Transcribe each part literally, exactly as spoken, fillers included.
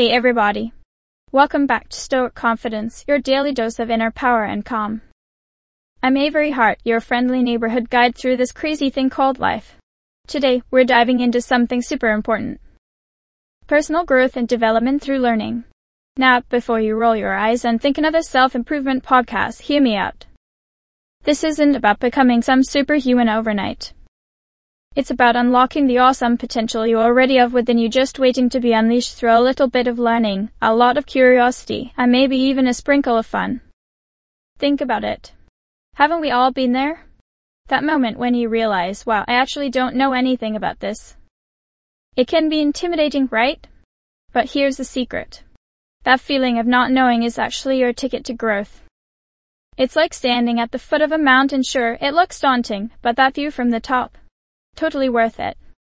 Hey everybody. Welcome back to Stoic Confidence, your daily dose of inner power and calm. I'm Avery Hart, your friendly neighborhood guide through this crazy thing called life. Today, we're diving into something super important. Personal growth and development through learning. Now, before you roll your eyes and think another self-improvement podcast, hear me out. This isn't about becoming some superhuman overnight. It's about unlocking the awesome potential you already have within you, just waiting to be unleashed through a little bit of learning, a lot of curiosity, and maybe even a sprinkle of fun. Think about it. Haven't we all been there? That moment when you realize, wow, I actually don't know anything about this. It can be intimidating, right? But here's the secret. That feeling of not knowing is actually your ticket to growth. It's like standing at the foot of a mountain. Sure, it looks daunting, but that view from the top, totally worth it.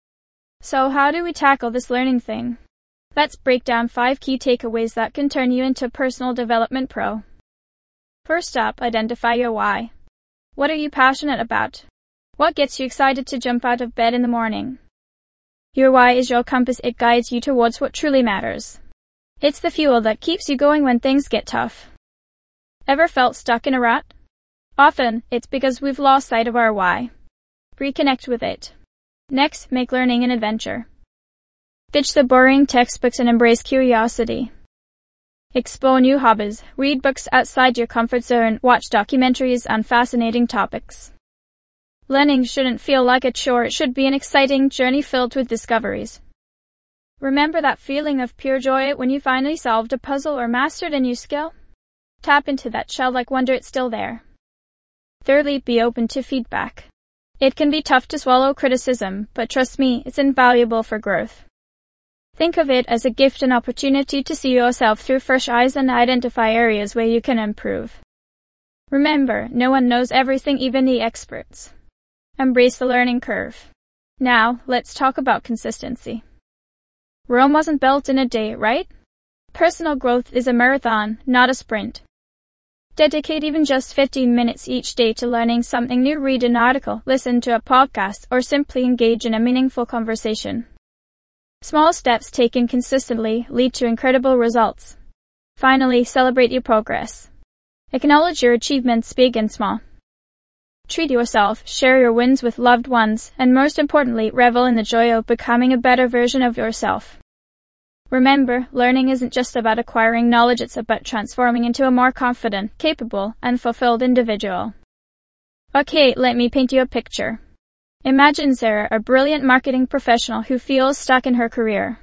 So how do we tackle this learning thing? Let's break down five key takeaways that can turn you into a personal development pro. First up, identify your why. What are you passionate about? What gets you excited to jump out of bed in the morning? Your why is your compass. It guides you towards what truly matters. It's the fuel that keeps you going when things get tough. Ever felt stuck in a rut? Often, it's because we've lost sight of our why. Reconnect with it. Next, make learning an adventure. Ditch the boring textbooks and embrace curiosity. Explore new hobbies, read books outside your comfort zone, watch documentaries on fascinating topics. Learning shouldn't feel like a chore, it should be an exciting journey filled with discoveries. Remember that feeling of pure joy when you finally solved a puzzle or mastered a new skill? Tap into that childlike wonder, it's still there. Thirdly, be open to feedback. It can be tough to swallow criticism, but trust me, it's invaluable for growth. Think of it as a gift and opportunity to see yourself through fresh eyes and identify areas where you can improve. Remember, no one knows everything, even the experts. Embrace the learning curve. Now, let's talk about consistency. Rome wasn't built in a day, right? Personal growth is a marathon, not a sprint. Dedicate even just fifteen minutes each day to learning something new. Read an article, listen to a podcast, or simply engage in a meaningful conversation. Small steps taken consistently lead to incredible results. Finally, celebrate your progress. Acknowledge your achievements, big and small. Treat yourself, share your wins with loved ones, and most importantly, revel in the joy of becoming a better version of yourself. Remember, learning isn't just about acquiring knowledge, it's about transforming into a more confident, capable, and fulfilled individual. Okay, let me paint you a picture. Imagine Sarah, a brilliant marketing professional who feels stuck in her career.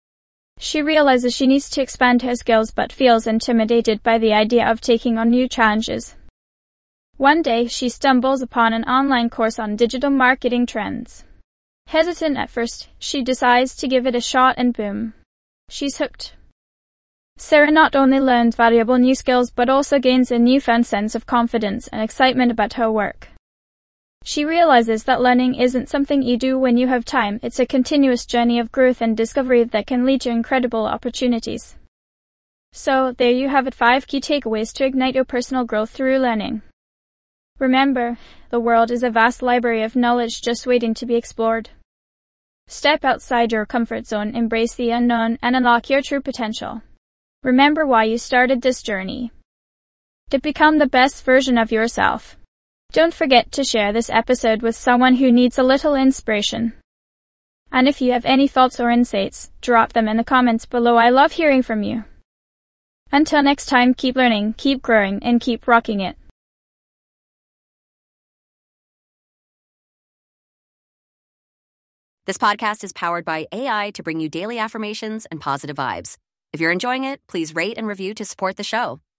She realizes she needs to expand her skills but feels intimidated by the idea of taking on new challenges. One day, she stumbles upon an online course on digital marketing trends. Hesitant at first, she decides to give it a shot and boom. She's hooked. Sarah not only learns valuable new skills but also gains a newfound sense of confidence and excitement about her work. She realizes that learning isn't something you do when you have time, it's a continuous journey of growth and discovery that can lead to incredible opportunities. So, there you have it, five key takeaways to ignite your personal growth through learning. Remember, the world is a vast library of knowledge just waiting to be explored. Step outside your comfort zone, embrace the unknown, and unlock your true potential. Remember why you started this journey. To become the best version of yourself. Don't forget to share this episode with someone who needs a little inspiration. And if you have any thoughts or insights, drop them in the comments below. I love hearing from you. Until next time, keep learning, keep growing, and keep rocking it. This podcast is powered by A I to bring you daily affirmations and positive vibes. If you're enjoying it, please rate and review to support the show.